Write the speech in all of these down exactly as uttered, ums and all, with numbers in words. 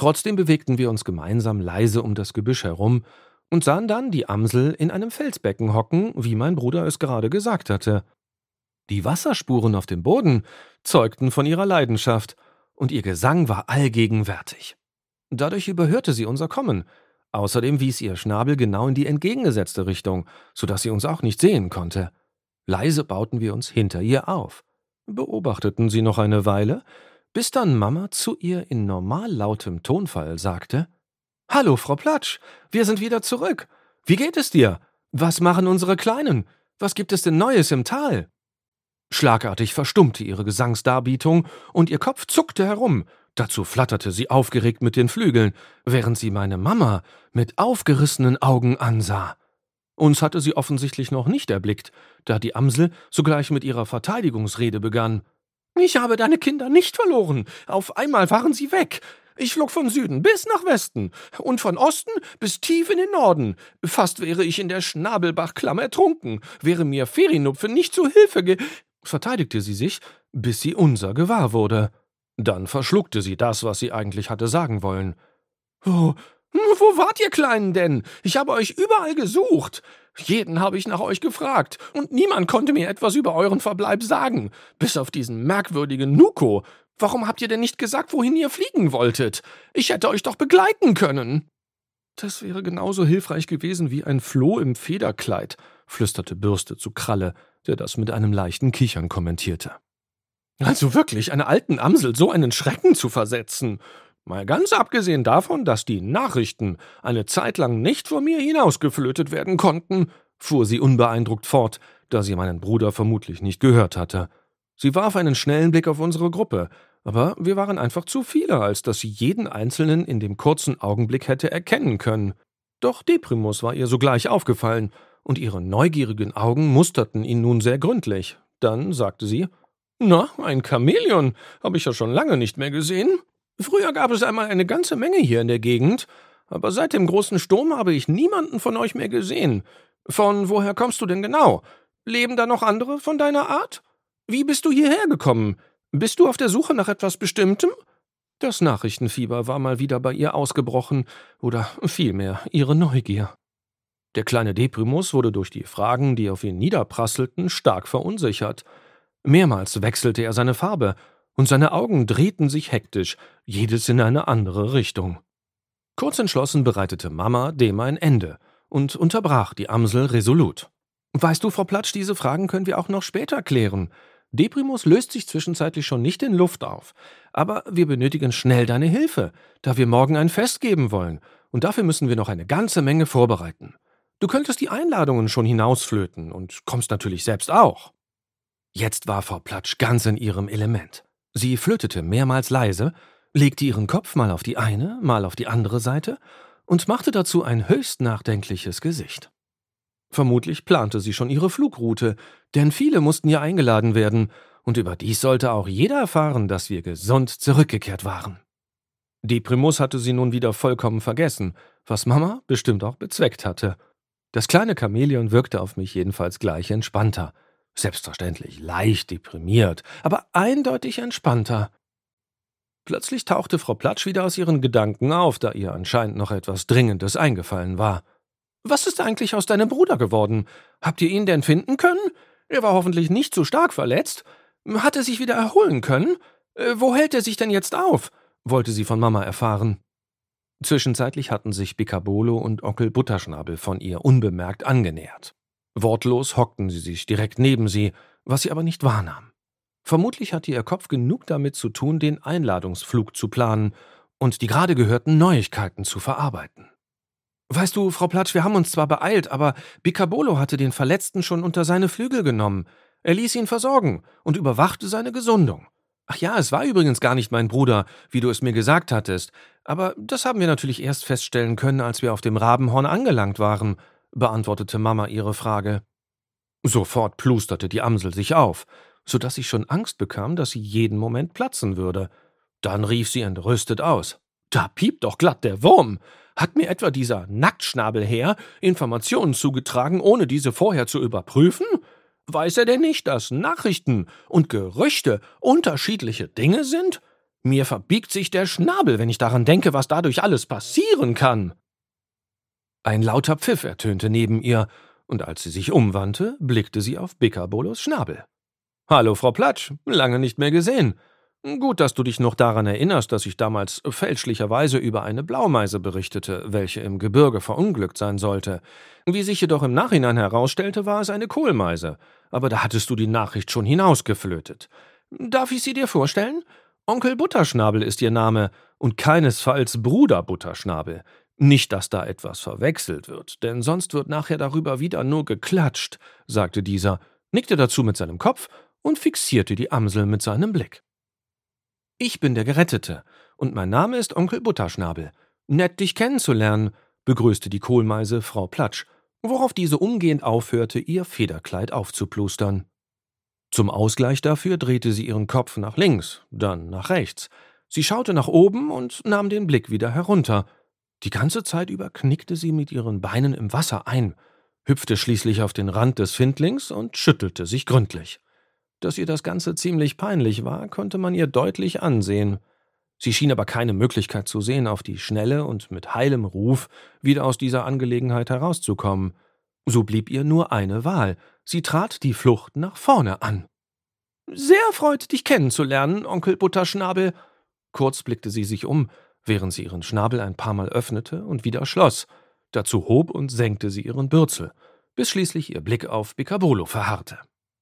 Trotzdem bewegten wir uns gemeinsam leise um das Gebüsch herum und sahen dann die Amsel in einem Felsbecken hocken, wie mein Bruder es gerade gesagt hatte. Die Wasserspuren auf dem Boden zeugten von ihrer Leidenschaft, und ihr Gesang war allgegenwärtig. Dadurch überhörte sie unser Kommen. Außerdem wies ihr Schnabel genau in die entgegengesetzte Richtung, sodass sie uns auch nicht sehen konnte. Leise bauten wir uns hinter ihr auf, beobachteten sie noch eine Weile, bis dann Mama zu ihr in normal lautem Tonfall sagte: »Hallo, Frau Platsch, wir sind wieder zurück. Wie geht es dir? Was machen unsere Kleinen? Was gibt es denn Neues im Tal?« Schlagartig verstummte ihre Gesangsdarbietung und ihr Kopf zuckte herum. Dazu flatterte sie aufgeregt mit den Flügeln, während sie meine Mama mit aufgerissenen Augen ansah. Uns hatte sie offensichtlich noch nicht erblickt, da die Amsel sogleich mit ihrer Verteidigungsrede begann. »Ich habe deine Kinder nicht verloren. Auf einmal waren sie weg. Ich flog von Süden bis nach Westen und von Osten bis tief in den Norden. Fast wäre ich in der Schnabelbachklamm ertrunken, wäre mir Ferienupfe nicht zu Hilfe ge…« verteidigte sie sich, bis sie unser gewahr wurde. Dann verschluckte sie das, was sie eigentlich hatte sagen wollen. »Wo, wo wart ihr Kleinen denn? Ich habe euch überall gesucht. Jeden habe ich nach euch gefragt, und niemand konnte mir etwas über euren Verbleib sagen, bis auf diesen merkwürdigen Nuko. Warum habt ihr denn nicht gesagt, wohin ihr fliegen wolltet? Ich hätte euch doch begleiten können.« »Das wäre genauso hilfreich gewesen wie ein Floh im Federkleid«, flüsterte Bürste zu Kralle, der das mit einem leichten Kichern kommentierte. »Also wirklich, einer alten Amsel so einen Schrecken zu versetzen. Mal ganz abgesehen davon, dass die Nachrichten eine Zeit lang nicht vor mir hinausgeflötet werden konnten«, fuhr sie unbeeindruckt fort, da sie meinen Bruder vermutlich nicht gehört hatte. Sie warf einen schnellen Blick auf unsere Gruppe, aber wir waren einfach zu viele, als dass sie jeden Einzelnen in dem kurzen Augenblick hätte erkennen können. Doch Deprimus war ihr sogleich aufgefallen, und ihre neugierigen Augen musterten ihn nun sehr gründlich. Dann sagte sie: »Na, ein Chamäleon habe ich ja schon lange nicht mehr gesehen. Früher gab es einmal eine ganze Menge hier in der Gegend, aber seit dem großen Sturm habe ich niemanden von euch mehr gesehen. Von woher kommst du denn genau? Leben da noch andere von deiner Art? Wie bist du hierher gekommen? Bist du auf der Suche nach etwas Bestimmtem?« Das Nachrichtenfieber war mal wieder bei ihr ausgebrochen, oder vielmehr ihre Neugier. Der kleine Deprimus wurde durch die Fragen, die auf ihn niederprasselten, stark verunsichert. Mehrmals wechselte er seine Farbe, und seine Augen drehten sich hektisch, jedes in eine andere Richtung. Kurz entschlossen bereitete Mama dem ein Ende und unterbrach die Amsel resolut. »Weißt du, Frau Platsch, diese Fragen können wir auch noch später klären. Deprimus löst sich zwischenzeitlich schon nicht in Luft auf, aber wir benötigen schnell deine Hilfe, da wir morgen ein Fest geben wollen, und dafür müssen wir noch eine ganze Menge vorbereiten. Du könntest die Einladungen schon hinausflöten und kommst natürlich selbst auch.« Jetzt war Frau Platsch ganz in ihrem Element. Sie flötete mehrmals leise, legte ihren Kopf mal auf die eine, mal auf die andere Seite und machte dazu ein höchst nachdenkliches Gesicht. Vermutlich plante sie schon ihre Flugroute, denn viele mussten ja eingeladen werden, und überdies sollte auch jeder erfahren, dass wir gesund zurückgekehrt waren. Deprimus hatte sie nun wieder vollkommen vergessen, was Mama bestimmt auch bezweckt hatte. Das kleine Chamäleon wirkte auf mich jedenfalls gleich entspannter. Selbstverständlich leicht deprimiert, aber eindeutig entspannter. Plötzlich tauchte Frau Platsch wieder aus ihren Gedanken auf, da ihr anscheinend noch etwas Dringendes eingefallen war. »Was ist eigentlich aus deinem Bruder geworden? Habt ihr ihn denn finden können? Er war hoffentlich nicht so stark verletzt. Hat er sich wieder erholen können? Äh, wo hält er sich denn jetzt auf?« wollte sie von Mama erfahren. Zwischenzeitlich hatten sich Bicabolo und Onkel Butterschnabel von ihr unbemerkt angenähert. Wortlos hockten sie sich direkt neben sie, was sie aber nicht wahrnahm. Vermutlich hatte ihr Kopf genug damit zu tun, den Einladungsflug zu planen und die gerade gehörten Neuigkeiten zu verarbeiten. »Weißt du, Frau Platsch, wir haben uns zwar beeilt, aber Bicabolo hatte den Verletzten schon unter seine Flügel genommen. Er ließ ihn versorgen und überwachte seine Gesundung. Ach ja, es war übrigens gar nicht mein Bruder, wie du es mir gesagt hattest, aber das haben wir natürlich erst feststellen können, als wir auf dem Rabenhorn angelangt waren«, beantwortete Mama ihre Frage. Sofort plusterte die Amsel sich auf, so dass ich schon Angst bekam, dass sie jeden Moment platzen würde. Dann rief sie entrüstet aus: »Da piept doch glatt der Wurm! Hat mir etwa dieser Nacktschnabelherr Informationen zugetragen, ohne diese vorher zu überprüfen? Weiß er denn nicht, dass Nachrichten und Gerüchte unterschiedliche Dinge sind? Mir verbiegt sich der Schnabel, wenn ich daran denke, was dadurch alles passieren kann. Ein lauter Pfiff ertönte neben ihr, und als sie sich umwandte, blickte sie auf Bickerbolos Schnabel. »Hallo, Frau Platsch, lange nicht mehr gesehen. Gut, dass du dich noch daran erinnerst, dass ich damals fälschlicherweise über eine Blaumeise berichtete, welche im Gebirge verunglückt sein sollte. Wie sich jedoch im Nachhinein herausstellte, war es eine Kohlmeise, aber da hattest du die Nachricht schon hinausgeflötet. Darf ich sie dir vorstellen? Onkel Butterschnabel ist ihr Name und keinesfalls Bruder Butterschnabel. Nicht, dass da etwas verwechselt wird, denn sonst wird nachher darüber wieder nur geklatscht«, sagte dieser, nickte dazu mit seinem Kopf und fixierte die Amsel mit seinem Blick. »Ich bin der Gerettete, und mein Name ist Onkel Butterschnabel. Nett, dich kennenzulernen«, begrüßte die Kohlmeise Frau Platsch, worauf diese umgehend aufhörte, ihr Federkleid aufzuplustern. Zum Ausgleich dafür drehte sie ihren Kopf nach links, dann nach rechts. Sie schaute nach oben und nahm den Blick wieder herunter. Die ganze Zeit über knickte sie mit ihren Beinen im Wasser ein, hüpfte schließlich auf den Rand des Findlings und schüttelte sich gründlich. Dass ihr das Ganze ziemlich peinlich war, konnte man ihr deutlich ansehen. Sie schien aber keine Möglichkeit zu sehen, auf die Schnelle und mit heilem Ruf wieder aus dieser Angelegenheit herauszukommen. So blieb ihr nur eine Wahl. Sie trat die Flucht nach vorne an. »Sehr freut, dich kennenzulernen, Onkel Butterschnabel.« Kurz blickte sie sich um, während sie ihren Schnabel ein paar Mal öffnete und wieder schloss. Dazu hob und senkte sie ihren Bürzel, bis schließlich ihr Blick auf Biccabolo verharrte.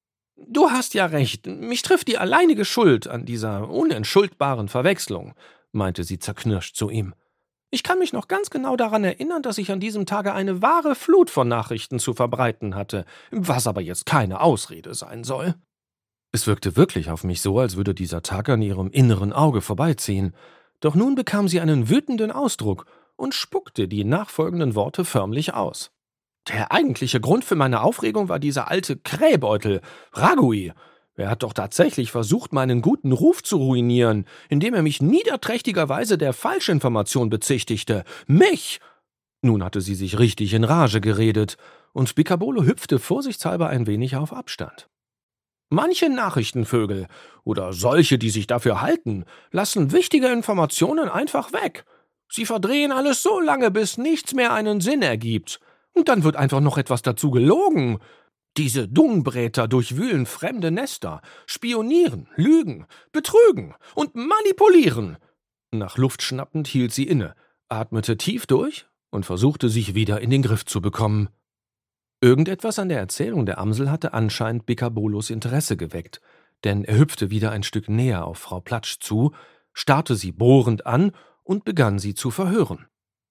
»Du hast ja recht, mich trifft die alleinige Schuld an dieser unentschuldbaren Verwechslung«, meinte sie zerknirscht zu ihm. »Ich kann mich noch ganz genau daran erinnern, dass ich an diesem Tage eine wahre Flut von Nachrichten zu verbreiten hatte, was aber jetzt keine Ausrede sein soll.« Es wirkte wirklich auf mich so, als würde dieser Tag an ihrem inneren Auge vorbeiziehen. Doch nun bekam sie einen wütenden Ausdruck und spuckte die nachfolgenden Worte förmlich aus. »Der eigentliche Grund für meine Aufregung war dieser alte Krähbeutel, Ragui. Er hat doch tatsächlich versucht, meinen guten Ruf zu ruinieren, indem er mich niederträchtigerweise der Falschinformation bezichtigte. Mich!« Nun hatte sie sich richtig in Rage geredet, und Biccabolo hüpfte vorsichtshalber ein wenig auf Abstand. »Manche Nachrichtenvögel, oder solche, die sich dafür halten, lassen wichtige Informationen einfach weg. Sie verdrehen alles so lange, bis nichts mehr einen Sinn ergibt. Und dann wird einfach noch etwas dazu gelogen. Diese Dungbräter durchwühlen fremde Nester, spionieren, lügen, betrügen und manipulieren.« Nach Luft schnappend hielt sie inne, atmete tief durch und versuchte, sich wieder in den Griff zu bekommen. Irgendetwas an der Erzählung der Amsel hatte anscheinend Biccabolos Interesse geweckt, denn er hüpfte wieder ein Stück näher auf Frau Platsch zu, starrte sie bohrend an und begann sie zu verhören.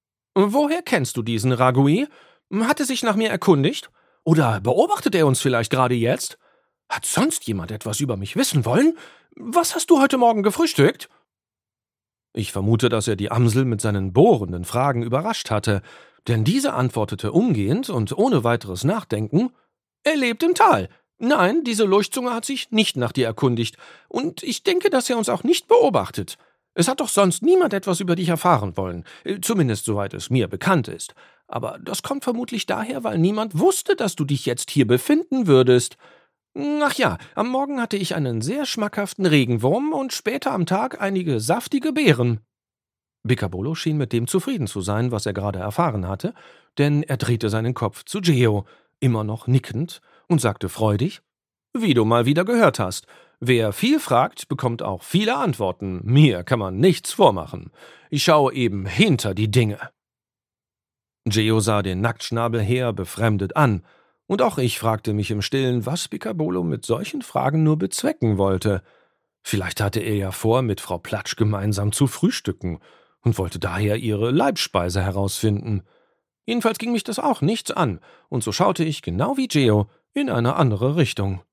»Woher kennst du diesen Ragui? Hat er sich nach mir erkundigt? Oder beobachtet er uns vielleicht gerade jetzt? Hat sonst jemand etwas über mich wissen wollen? Was hast du heute Morgen gefrühstückt?« Ich vermute, dass er die Amsel mit seinen bohrenden Fragen überrascht hatte, denn diese antwortete umgehend und ohne weiteres Nachdenken: »Er lebt im Tal. Nein, diese Leuchtzunge hat sich nicht nach dir erkundigt, und ich denke, dass er uns auch nicht beobachtet. Es hat doch sonst niemand etwas über dich erfahren wollen, zumindest soweit es mir bekannt ist. Aber das kommt vermutlich daher, weil niemand wusste, dass du dich jetzt hier befinden würdest. Ach ja, am Morgen hatte ich einen sehr schmackhaften Regenwurm und später am Tag einige saftige Beeren.« Biccabolo schien mit dem zufrieden zu sein, was er gerade erfahren hatte, denn er drehte seinen Kopf zu Geo, immer noch nickend, und sagte freudig: »Wie du mal wieder gehört hast, wer viel fragt, bekommt auch viele Antworten. Mir kann man nichts vormachen. Ich schaue eben hinter die Dinge.« Geo sah den Nacktschnabel her befremdet an, und auch ich fragte mich im Stillen, was Biccabolo mit solchen Fragen nur bezwecken wollte. Vielleicht hatte er ja vor, mit Frau Platsch gemeinsam zu frühstücken und wollte daher ihre Leibspeise herausfinden. Jedenfalls ging mich das auch nichts an, und so schaute ich, genau wie Geo, in eine andere Richtung.